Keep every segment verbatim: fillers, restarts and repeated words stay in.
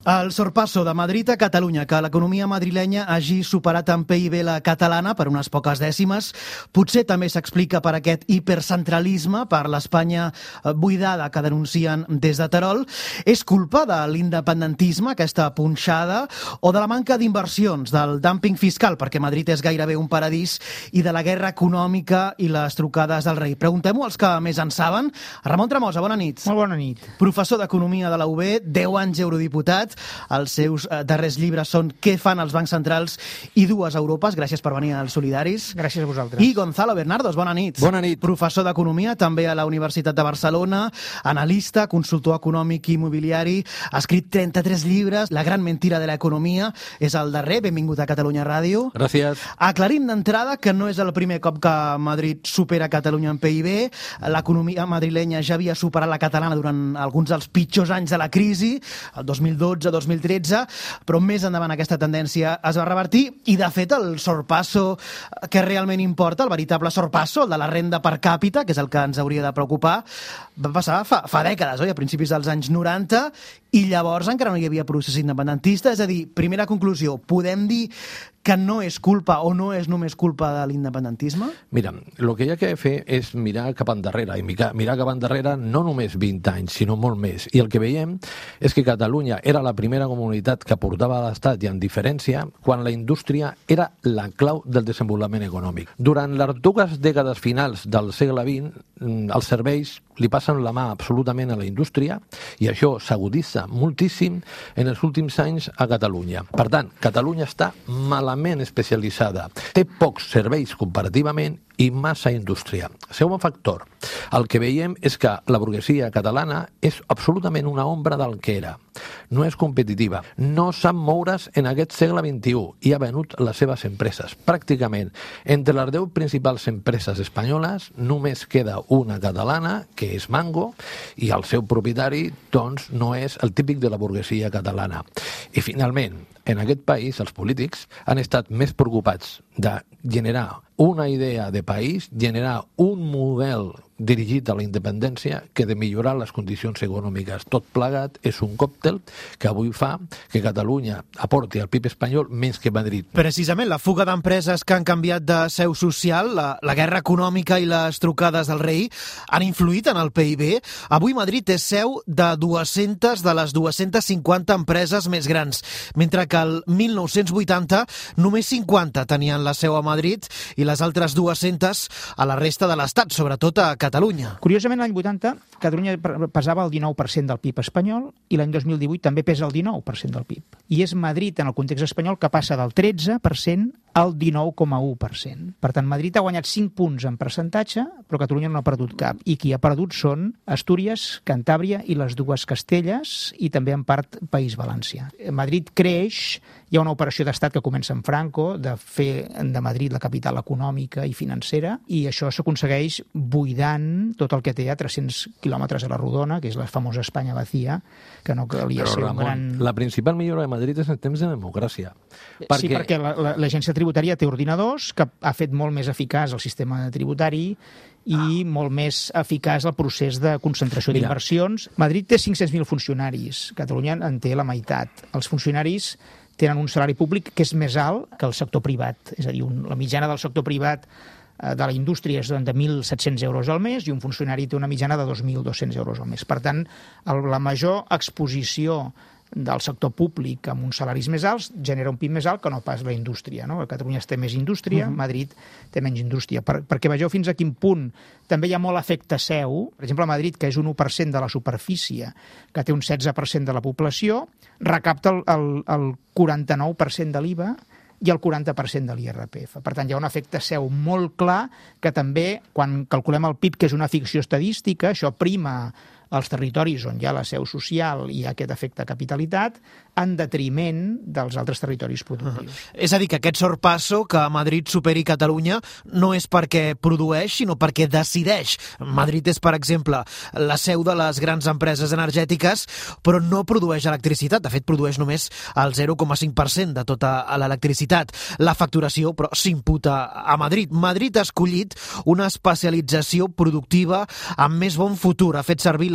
El sorpasso de Madrid a Catalunya, que l'economia madrilenya hagi superat en P I B la catalana per unes poques dècimes, potser també s'explica per aquest hipercentralisme, per l'Espanya buidada que denuncien des de Terol. És culpa de l'independentisme, aquesta punxada, o de la manca d'inversions, del dumping fiscal, perquè Madrid és gairebé un paradís, i de la guerra econòmica i les trucades del rei? Preguntem-ho als que més en saben. Ramon Tremosa, bona nit. Molt bona nit. Professor d'Economia de la U B, deu anys eurodiputat. Els seus darrers llibres són Què fan els bancs centrals i dues Europes. Gràcies per venir als Solidaris. Gràcies a vosaltres. I Gonzalo Bernardos, bona nit. Bona nit. Professor d'Economia, també a la Universitat de Barcelona, analista, consultor econòmic i immobiliari, ha escrit trenta-tres llibres. La gran mentira de l'economia és el darrer. Benvingut a Catalunya Ràdio. Gràcies. Aclarim d'entrada que no és el primer cop que Madrid supera Catalunya en P I B. L'economia madrilenya ja havia superat la catalana durant alguns dels pitjors anys de la crisi, el dos mil dotze dos mil tretze, però més endavant aquesta tendència es va revertir i, de fet, el sorpasso que realment importa, el veritable sorpasso, el de la renda per càpita, que és el que ens hauria de preocupar, va passar fa, fa dècades, oi? A principis dels anys noranta, i llavors encara no hi havia procés independentista. És a dir, primera conclusió, podem dir que no és culpa o no és només culpa de l'independentisme? Mira, el que hi ha que fer és mirar cap endarrere, i mirar, mirar cap endarrere no només vint anys, sinó molt més. I el que veiem és que Catalunya era la primera comunitat que portava a l'Estat, i en diferència, quan la indústria era la clau del desenvolupament econòmic. Durant les dues dècades finals del segle vint, els serveis li passen la mà absolutament a la indústria, i això s'aguditza moltíssim en els últims anys a Catalunya. Per tant, Catalunya està malament especialitzada. Té pocs serveis comparativament i massa indústria. Segon factor, el que veiem és que la burguesia catalana és absolutament una ombra del que era. No és competitiva, no sap moure's en aquest segle vint-i-u i ha venut les seves empreses. Pràcticament, entre les deu principals empreses espanyoles, només queda una catalana, que és Mango, i el seu propietari, doncs, no és el típic de la burguesia catalana. I, finalment, en aquest país, els polítics han estat més preocupats de generar una idea de país, generar un model dirigit a la independència, que de millorar les condicions econòmiques. Tot plegat és un còctel que avui fa que Catalunya aporti al P I B espanyol menys que Madrid. Precisament, la fuga d'empreses que han canviat de seu social, la, la guerra econòmica i les trucades del rei han influït en el P I B. Avui Madrid és seu de dues-centes de les dues-centes cinquanta empreses més grans, mentre que el mil nou-cents vuitanta només cinquanta tenien la seu a Madrid i les altres dues-centes a la resta de l'Estat, sobretot a Catalunya. Curiosament, l'any vuitanta, Catalunya pesava el dinou per cent del P I B espanyol i l'any dos mil divuit també pesa el dinou per cent del P I B. I és Madrid, en el context espanyol, que passa del tretze per cent al dinou coma u per cent. Per tant, Madrid ha guanyat cinc punts en percentatge, però Catalunya no ha perdut cap. I qui ha perdut són Astúries, Cantàbria i les dues Castelles, i també, en part, País Valencià. Madrid creix, hi ha una operació d'estat que comença en Franco, de fer de Madrid la capital econòmica i financera, i això s'aconsegueix buidant tot el que té a tres-cents quilòmetres a la rodona, que és la famosa Espanya vacía, que no calia Però, ser Ramon, un gran... la principal millora de Madrid és en temps de democràcia. Perquè... Sí, perquè l'agència tributària té ordinadors, que ha fet molt més eficaç el sistema tributari i ah. molt més eficaç el procés de concentració d'inversions. Madrid té cinc-cents mil funcionaris, Catalunya en té la meitat. Els funcionaris tenen un salari públic que és més alt que el sector privat, és a dir, un, la mitjana del sector privat de la indústria és de mil set-cents euros al mes i un funcionari té una mitjana de dos mil dos-cents euros al mes. Per tant, el, la major exposició del sector públic amb uns salaris més alts genera un P I B més alt que no pas la indústria. No? A Catalunya té més indústria, uh-huh. Madrid té menys indústria. Per, perquè vegeu fins a quin punt també hi ha molt efecte seu. Per exemple, a Madrid, que és un u per cent de la superfície, que té un setze per cent de la població, recapta el, el, el quaranta-nou per cent de l'I V A i el quaranta per cent de l'I R P F. Per tant, hi ha un efecte seu molt clar que també, quan calculem el P I B, que és una ficció estadística, això prima als territoris on hi ha la seu social i hi ha aquest efecte capitalitat, en detriment dels altres territoris productius. Uh-huh. És a dir, que aquest sorpasso, que Madrid superi Catalunya, no és perquè produeix, sinó perquè decideix. Madrid és, per exemple, la seu de les grans empreses energètiques, però no produeix electricitat. De fet, produeix només el zero coma cinc per cent de tota l'electricitat. La facturació, però, s'imputa a Madrid. Madrid ha escollit una especialització productiva amb més bon futur. Ha fet servir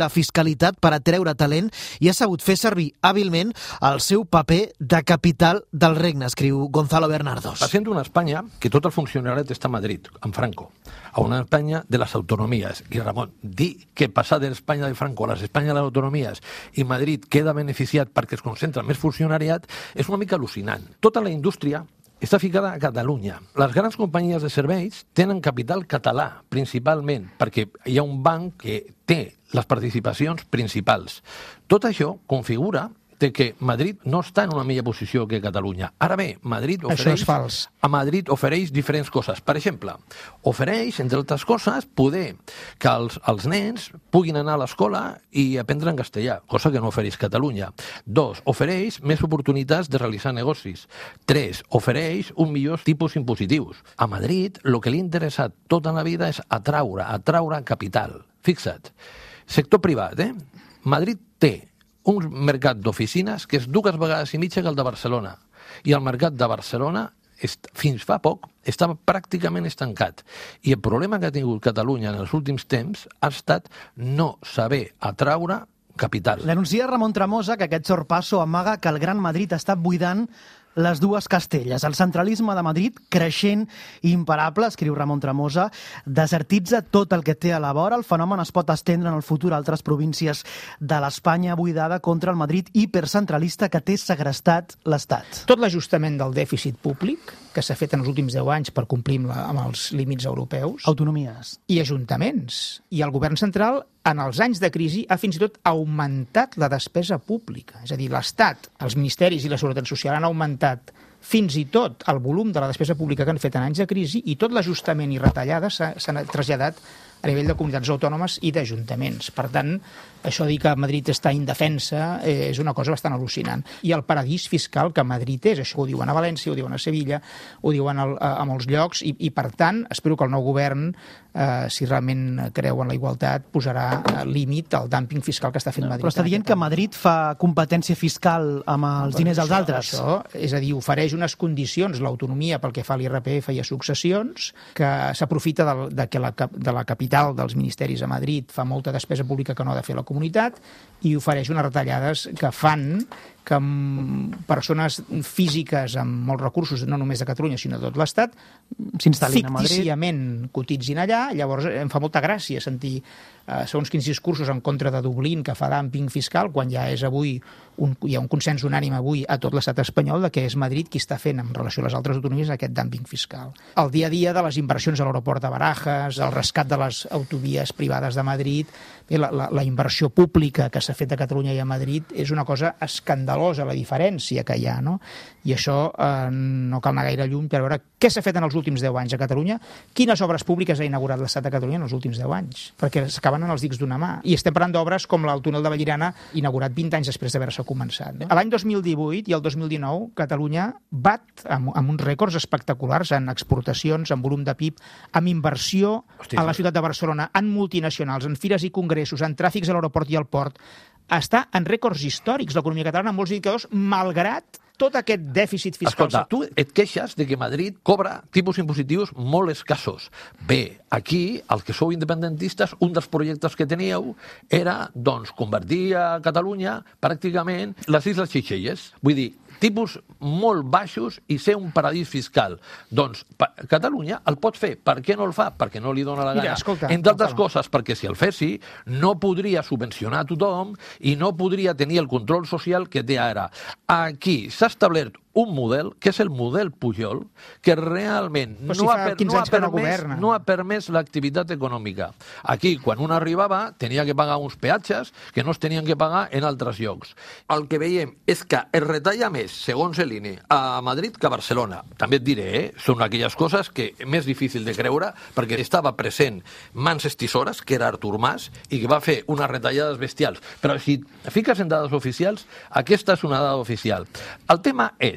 la fiscalitat per atreure talent i ha sabut fer servir hàbilment el seu paper de capital del regne, escriu Gonzalo Bernardos. Passem d'una Espanya que tot el funcionariat està a Madrid, amb Franco, a una Espanya de les autonomies. I Ramon, dir que passar de l'Espanya de Franco a l'Espanya de les autonomies i Madrid queda beneficiat perquè es concentra més funcionariat és una mica al·lucinant. Tota la indústria està ficada a Catalunya. Les grans companyies de serveis tenen capital català, principalment, perquè hi ha un banc que té les participacions principals. Tot això configura que Madrid no està en una millor posició que Catalunya. Ara bé, Madrid ofereix, a Madrid ofereix diferents coses. Per exemple, ofereix, entre altres coses, poder que els, els nens puguin anar a l'escola i aprendre en castellà, cosa que no ofereix Catalunya. Dos, ofereix més oportunitats de realitzar negocis. Tres, ofereix un millor tipus impositius. A Madrid, el que li ha interessat tota la vida és atraure, atraure capital. Fixa't, sector privat, eh? Madrid té un mercat d'oficines que és dues vegades i mitja que el de Barcelona. I el mercat de Barcelona, fins fa poc, estava pràcticament estancat. I el problema que ha tingut Catalunya en els últims temps ha estat no saber atraure capital. Denuncia Ramon Tremosa que aquest sorpasso amaga que el Gran Madrid està buidant les dues Castelles. El centralisme de Madrid, creixent i imparable, escriu Ramon Tremosa, desertitza tot el que té a la vora. El fenomen es pot estendre en el futur a altres províncies de l'Espanya buidada contra el Madrid hipercentralista que té segrestat l'Estat. Tot l'ajustament del dèficit públic que s'ha fet en els últims deu anys per complir amb, la, amb els límits europeus. Autonomies. I ajuntaments. I el govern central, en els anys de crisi, ha fins i tot augmentat la despesa pública. És a dir, l'Estat, els ministeris i la Seguretat Social han augmentat fins i tot el volum de la despesa pública que han fet en anys de crisi i tot l'ajustament i retallades s'han traslladat a nivell de comunitats autònomes i d'ajuntaments. Per tant, això dir que Madrid està indefensa eh, és una cosa bastant al·lucinant. I el paradís fiscal que Madrid és, això ho diuen a València, ho diuen a Sevilla, ho diuen a, a molts llocs, i, i per tant, espero que el nou govern, eh, si realment creu en la igualtat, posarà límit al dúmping fiscal que està fent Madrid. Però està dient que Madrid fa competència fiscal amb els diners dels altres. Això, és a dir, ofereix unes condicions, l'autonomia pel que fa a l'I R P F i a successions, que s'aprofita de, de que la, de la capital dels ministeris a Madrid fa molta despesa pública que no ha de fer la comunitat i ofereix unes retallades que fan que persones físiques amb molts recursos, no només de Catalunya, sinó de tot l'Estat, s'instal·lin a Madrid, fictíciament cotitzin allà. Llavors em fa molta gràcia sentir eh, segons quins discursos en contra de Dublín, que fa dúmping fiscal, quan ja és avui un, hi ha un consens unànime avui a tot l'estat espanyol de que és Madrid qui està fent en relació a les altres autonomies aquest dúmping fiscal. El dia a dia de les inversions a l'aeroport de Barajas, el rescat de les autovies privades de Madrid, bé, la, la, la inversió pública que s'ha fet a Catalunya i a Madrid és una cosa escandalosa, la diferència que hi ha, no? I això eh, no cal anar gaire lluny per veure què s'ha fet en els últims deu anys a Catalunya, quines obres públiques ha inaugurat l'Estat de Catalunya en els últims deu anys, perquè s'acaben en els dics d'una mà. I estem parlant d'obres com el túnel de Vallirana, inaugurat vint anys després d'haver-se començat. No? L'any dos mil divuit i el dos mil dinou, Catalunya bat amb, amb uns rècords espectaculars en exportacions, en volum de P I B, amb inversió Hosti, a la ciutat de Barcelona, en multinacionals, en fires i congressos, en tràfics a l'aeroport i al port. Està en rècords històrics l'economia catalana en molts indicadors, malgrat tot aquest dèficit fiscal. Escolta, tu et queixes de que Madrid cobra tipus impositius molt escassos. Bé, aquí, els que sou independentistes, un dels projectes que teníeu era, doncs, convertir a Catalunya pràcticament les Isles Seychelles. Vull dir, tipus molt baixos i ser un paradís fiscal. Doncs Catalunya el pot fer. Per què no el fa? Perquè no li dona la gana. Mira, escolta, entre altres coses, perquè si el fessi, no podria subvencionar a tothom i no podria tenir el control social que té ara. Aquí s'ha establert un model, que és el model Pujol, que realment no, si ha, per, no, ha permès, no, no ha permès l'activitat econòmica. Aquí, quan un arribava, tenia que pagar uns peatges que no es tenien que pagar en altres llocs. El que veiem és que es retalla més, segons l'I N E, a Madrid que a Barcelona. També et diré, eh, són aquelles coses que és més difícil de creure, perquè estava present mans estisores, que era Artur Mas, i que va fer unes retallades bestials. Però si fiques en dades oficials, aquesta és una dada oficial. El tema és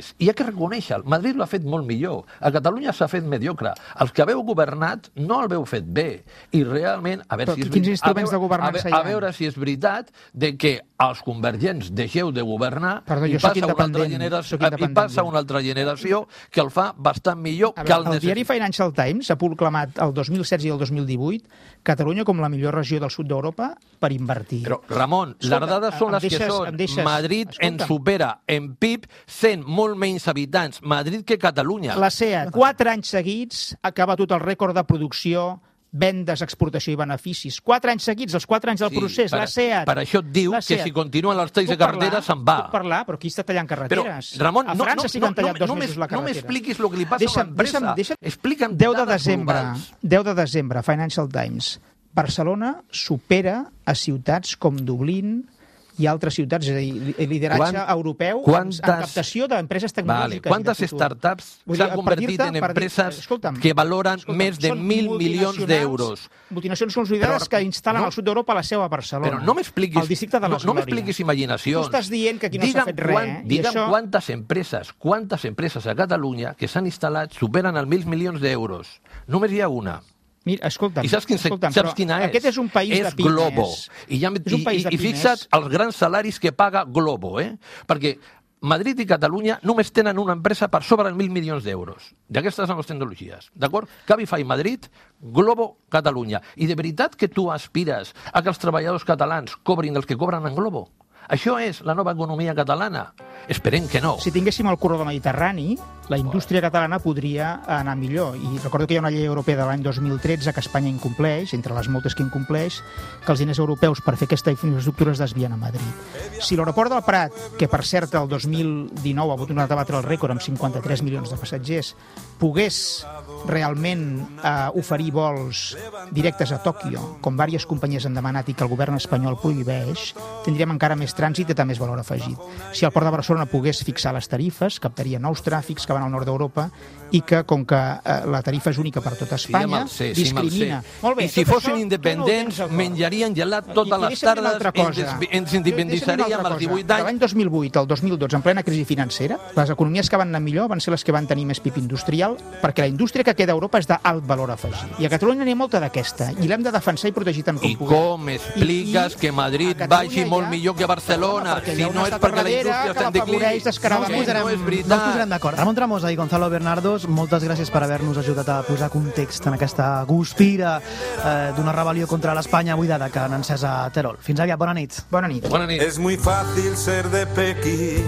és, i hi ha que reconèixer, Madrid l'ha fet molt millor, a Catalunya s'ha fet mediocre, els que haveu governat no el heu fet bé, i realment, a veure, Però si és, quins instruments a veure, de governança a, veure, hi ha? a veure si és veritat de que els convergents deixeu de governar Perdó, i, jo soc passa una altra independent, generació, soc i independent, passa jo. una altra generació que el fa bastant millor A que el veure, el diari necessita. Financial Times ha proclamat el dos mil setze i el dos mil divuit Catalunya com la millor regió del sud d'Europa per invertir. Però, Ramon, Escolta, les dades són em les que deixes- són. em deixes- Madrid escolta'm. ens supera en P I B sent molt menys habitants Madrid que Catalunya. La SEAT, quatre anys seguits, ha batut el rècord de producció, vendes, exportació i beneficis. Quatre anys seguits, els quatre anys del Sí, procés. per, La SEAT. per això et diu La que SEAT. si continuen els talls de Puc parlar? carretera se'n va. Puc parlar, però aquí està tallant Però, carreteres. Ramon, a no, França no, sí que han no, tallat no, dos no mesos la no carretera. m'expliquis el que li passa Deixa'm- a l'empresa. deixa'm- deixa'm- Explica'm deu de dades desembre, globals. deu de desembre, Financial Times. Barcelona supera a ciutats com Dublín i altres ciutats, és a dir, lideratge Quant- europeu quantes- en, en captació d'empreses Vale. tecnològiques. Quantes i de futur. startups Vull dir, s'han per convertit dir-te- en per dir- empreses escolta'm, que valoren escolta'm, més de són mil milions multinacionals- d'euros? Multinacions consolidades Però- que instal·len no- al sud d'Europa la seu a Barcelona. Però no m'expliquis Al districte de no, les no Glòries. m'expliquis imaginacions. Tu estàs dient que aquí no s'ha Digue'm fet res, quan- eh? I Digue'm això- quantes empreses, quantes empreses a Catalunya que s'han instal·lat superen els mil milions d'euros. Només hi ha una. Mira, escolta'm, I saps, quin, escolta'm, saps però quina és? Aquest és un país és de pimes. Globo. I, ja, És un país i, de i pimes. fixa't els grans salaris que paga Globo, eh? Perquè Madrid i Catalunya només tenen una empresa per sobre els mil milions d'euros. D'aquestes són les tecnologies, d'acord? Cabify Madrid, Globo Catalunya. I de veritat que tu aspires a que els treballadors catalans cobrin els que cobren en Globo? Això és la nova economia catalana? Esperem que no. Si tinguéssim el corredor mediterrani, la indústria catalana podria anar millor. I recordo que hi ha una llei europea de l'any dos mil tretze que Espanya incompleix, entre les moltes que incompleix, que els diners europeus per fer aquesta infraestructura es desvien a Madrid. Si l'aeroport del Prat, que per cert el dos mil dinou ha tornat a batre el rècord amb cinquanta-tres milions de passatgers, pogués realment eh, oferir vols directes a Tòquio, com diverses companyies han demanat i que el govern espanyol prohibeix, tindríem encara més trànsit i també més valor afegit. Si el Port de Barcelona pogués fixar les tarifes, captaria nous tràfics que van al nord d'Europa i que, com que eh, la tarifa és única per tot Espanya, Sí, sí, discrimina. sí, Molt bé, I si tot fossin això, independents, tu no ho tens a prop. menjarien gelat I- totes i les deixa'm dir una tardes, altra cosa. ens, ens Deixa'm dir una independitzaríem altra als cosa. divuit De anys. l'any dos mil vuit al dos mil dotze, en plena crisi financera, les economies que van anar millor van ser les que van tenir més P I B industrial, perquè la indústria que queda a Europa és d'alt valor afegit. I a Catalunya n'hi ha molta d'aquesta, i l'hem de defensar i protegir tant com I puguem. com expliques I- i que Madrid a Catalunya vagi molt hi ha- millor que Barcelona? Perquè hi Si ha un no és estat perquè la darrere indústria que està en declivi. l'afavoreix No ens descaradament. posarem, No és no veritat. ens posarem d'acord. Ramon Tremosa i Gonzalo Bernardos, moltes gràcies per haver-nos ajudat a posar context en aquesta guspira eh, d'una rebel·lió contra l'Espanya buidada que han encès a Terol. Fins aviat, bona nit. Bona nit. Bona nit. Es muy fácil ser de Pekín,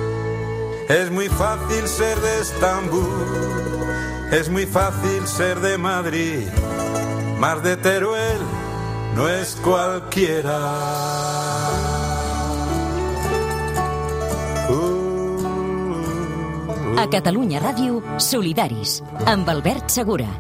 es muy fácil ser de Estambul, es muy fácil ser de Madrid, más de Teruel no es cualquiera. A Catalunya Ràdio, Solidaris, amb Albert Segura.